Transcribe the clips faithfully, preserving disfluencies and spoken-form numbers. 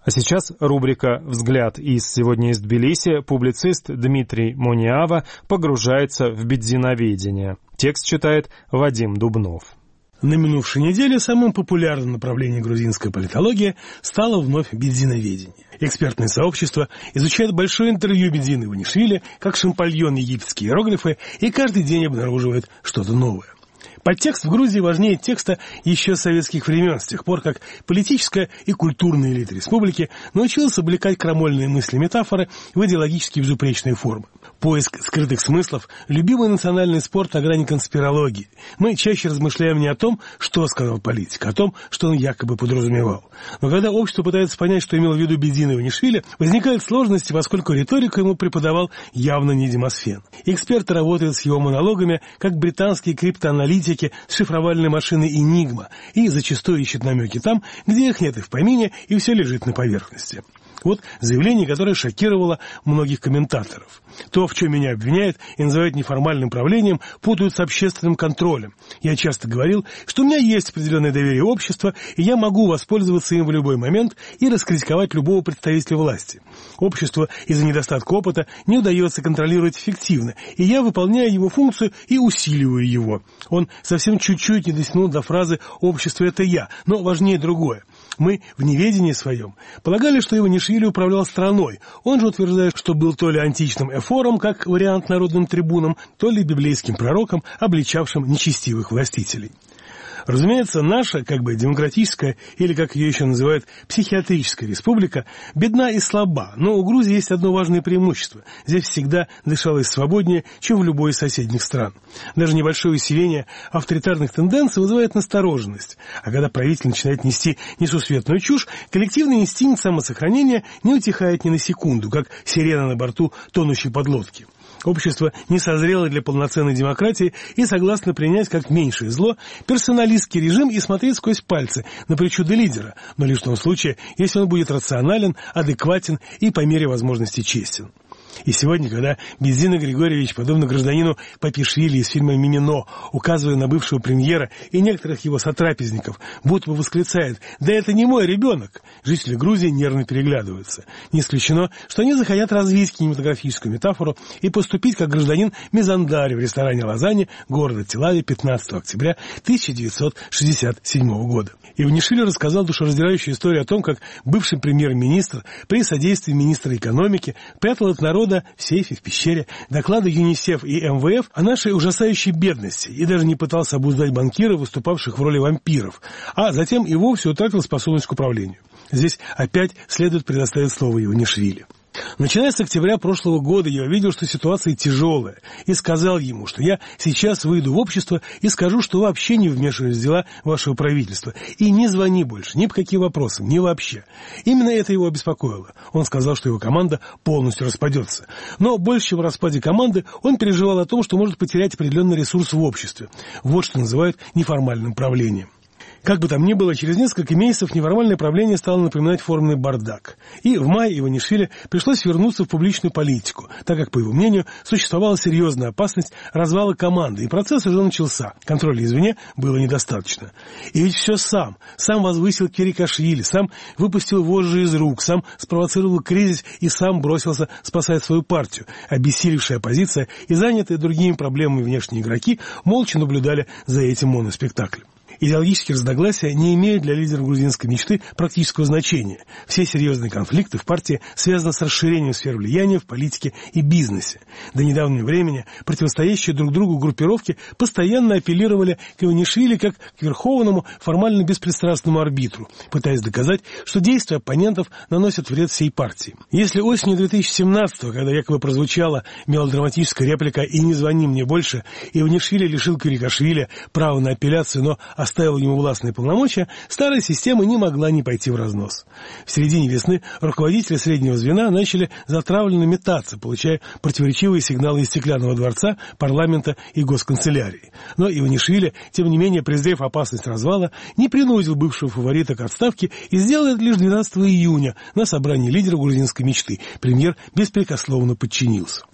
А сейчас рубрика «Взгляд из сегодня из Тбилиси». Публицист Дмитрий Мониава погружается в бедзиноведение. Текст читает Вадим Дубнов. На минувшей неделе самым популярным направлением грузинской политологии стало вновь бедзиноведение. Экспертное сообщество изучает большое интервью Бедзина Иванишвили, как шампальон египетские иероглифы, и каждый день обнаруживает что-то новое. Подтекст в Грузии важнее текста еще с советских времен, с тех пор, как политическая и культурная элита республики научилась облекать крамольные мысли метафоры в идеологически безупречные формы. Поиск скрытых смыслов – любимый национальный спорт на грани конспирологии. Мы чаще размышляем не о том, что сказал политик, а о том, что он якобы подразумевал. Но когда общество пытается понять, что имел в виду Бедзин Иванишвили, возникают сложности, поскольку риторику ему преподавал явно не Демосфен. Эксперты работают с его монологами, как британские криптоаналитики с шифровальной машиной «Энигма», и зачастую ищут намеки там, где их нет и в помине, и все лежит на поверхности. Вот заявление, которое шокировало многих комментаторов. То, в чем меня обвиняют и называют неформальным правлением, путают с общественным контролем. Я часто говорил, что у меня есть определенное доверие общества, и я могу воспользоваться им в любой момент и раскритиковать любого представителя власти. Обществу из-за недостатка опыта не удается контролировать эффективно, и я выполняю его функцию и усиливаю его. Он совсем чуть-чуть не дотянул до фразы «общество – это я», но важнее другое. Мы в неведении своем полагали, что Иванишвили управлял страной. Он же утверждает, что был то ли античным эфором, как вариант народным трибуном, то ли библейским пророком, обличавшим нечестивых властителей. Разумеется, наша, как бы, демократическая, или, как ее еще называют, психиатрическая республика, бедна и слаба, но у Грузии есть одно важное преимущество. Здесь всегда дышалось свободнее, чем в любой из соседних стран. Даже небольшое усиление авторитарных тенденций вызывает настороженность. А когда правитель начинает нести несусветную чушь, коллективный инстинкт самосохранения не утихает ни на секунду, как сирена на борту тонущей подлодки. Общество не созрело для полноценной демократии и согласно принять как меньшее зло персоналистский режим и смотреть сквозь пальцы на причуды лидера, но лишь в том случае, если он будет рационален, адекватен и по мере возможности честен. И сегодня, когда Бедзин Григорьевич, подобно гражданину Папишвили из фильма «Мимино», указывая на бывшего премьера и некоторых его сотрапезников, будто бы восклицает «Да это не мой ребенок!», жители Грузии нервно переглядываются. Не исключено, что они захотят развить кинематографическую метафору и поступить как гражданин Мизандари в ресторане «Лазанья» города Телави пятнадцатого октября тысяча девятьсот шестьдесят седьмого года. Иванишвили рассказал душераздирающую историю о том, как бывший премьер-министр при содействии министра экономики прятал от народа в сейфе в пещере доклады ЮНИСЕФ и эм вэ эф о нашей ужасающей бедности и даже не пытался обуздать банкиров, выступавших в роли вампиров, а затем и вовсе утратил способность к управлению. Здесь опять следует предоставить слово Иванишвили. Начиная с октября прошлого года я увидел, что ситуация тяжелая, и сказал ему, что я сейчас выйду в общество и скажу, что вообще не вмешиваюсь в дела вашего правительства, и не звони больше, ни по каким вопросам, ни вообще. Именно это его обеспокоило. Он сказал, что его команда полностью распадется. Но больше, чем в распаде команды, он переживал о том, что может потерять определенный ресурс в обществе. Вот что называют неформальным правлением. Как бы там ни было, через несколько месяцев неформальное правление стало напоминать форменный бардак. И в мае Иванишвили пришлось вернуться в публичную политику, так как, по его мнению, существовала серьезная опасность развала команды, и процесс уже начался. Контроля извне было недостаточно. И ведь все сам. Сам возвысил Квирикашвили, сам выпустил вожжи из рук, сам спровоцировал кризис и сам бросился спасать свою партию. Обессилевшая оппозиция и занятые другими проблемами внешние игроки молча наблюдали за этим моноспектаклем. Идеологические разногласия не имеют для лидера грузинской мечты практического значения. Все серьезные конфликты в партии связаны с расширением сфер влияния в политике и бизнесе. До недавнего времени противостоящие друг другу группировки постоянно апеллировали к Иванишвили как к верховному, формально беспристрастному арбитру, пытаясь доказать, что действия оппонентов наносят вред всей партии. Если осенью две тысячи семнадцатого, когда якобы прозвучала мелодраматическая реплика «И не звони мне больше», Иванишвили лишил Квирикашвили права на апелляцию, но оставил ему властные полномочия, старая система не могла не пойти в разнос. В середине весны руководители среднего звена начали затравленно метаться, получая противоречивые сигналы из Стеклянного дворца, парламента и госканцелярии. Но Иванишвили, тем не менее, презрев опасность развала, не принудил бывшего фаворита к отставке и сделал это лишь двенадцатого июня на собрании лидеров грузинской мечты. Премьер беспрекословно подчинился.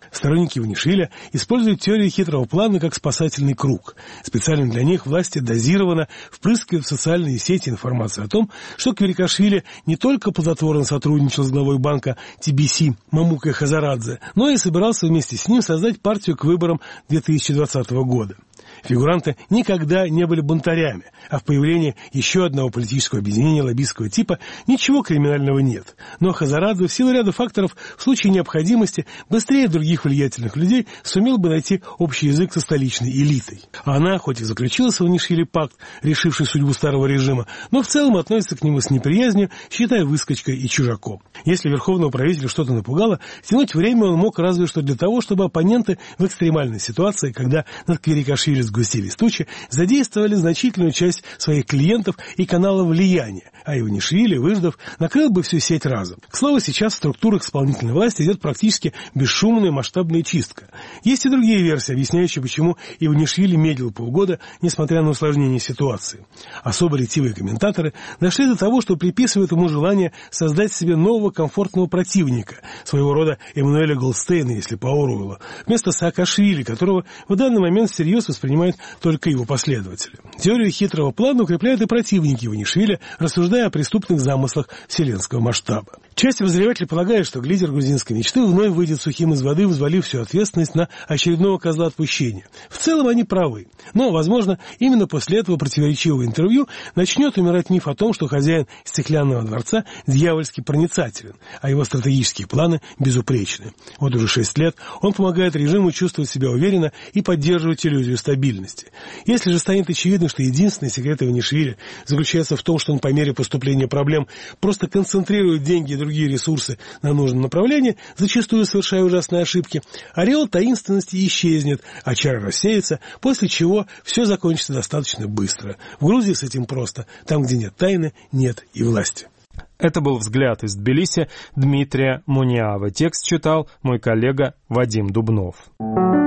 Сторонники Иванишвили используют теорию хитрого плана как спасательный круг. Специально для них власти дозированно впрыскивают в социальные сети информацию о том, что Квирикашвили не только плодотворно сотрудничал с главой банка Ти Би Си Мамукой Хазарадзе, но и собирался вместе с ним создать партию к выборам две тысячи двадцатого года. Фигуранты никогда не были бунтарями, а в появлении еще одного политического объединения лоббистского типа ничего криминального нет. Но Хазарадзе в силу ряда факторов в случае необходимости быстрее других влиятельных людей сумел бы найти общий язык со столичной элитой. Она, хоть и заключила с Иванишвили пакт, решивший судьбу старого режима, но в целом относится к нему с неприязнью, считая выскочкой и чужаком. Если верховного правителя что-то напугало, тянуть время он мог разве что для того, чтобы оппоненты в экстремальной ситуации, когда над Квирикашвили сгустились тучи, задействовали значительную часть своих клиентов и каналов влияния, а Иванишвили, выждав, накрыл бы всю сеть разом. К слову, сейчас в структурах исполнительной власти идет практически бесшумная масштабная чистка. Есть и другие версии, объясняющие, почему Иванишвили медлил полгода, несмотря на усложнение ситуации. Особо ретивые комментаторы дошли до того, что приписывают ему желание создать себе нового комфортного противника, своего рода Эммануэля Голдстейна, если по Оруэллу, вместо Саакашвили, которого в данный момент всерьез воспринимают только его последователи. Теорию хитрого плана укрепляют и противники Иванишвили, рассуждая о преступных замыслах вселенского масштаба. Часть обозревателей полагает, что лидер грузинской мечты вновь выйдет сухим из воды, взвалив всю ответственность на очередного козла отпущения. В целом они правы. Но, возможно, именно после этого противоречивого интервью начнет умирать миф о том, что хозяин стеклянного дворца дьявольски проницателен, а его стратегические планы безупречны. Вот уже шесть лет он помогает режиму чувствовать себя уверенно и поддерживать иллюзию стабильности. Если же станет очевидно, что единственный секрет Иванишвили заключается в том, что он по мере поступления проблем просто концентрирует деньги и другие ресурсы на нужном направлении, зачастую совершая ужасные ошибки, ореол таинственности исчезнет, а чары рассеются, после чего все закончится достаточно быстро. В Грузии с этим просто. Там, где нет тайны, нет и власти. Это был «Взгляд» из Тбилиси Дмитрия Мониавы. Текст читал мой коллега Вадим Дубнов.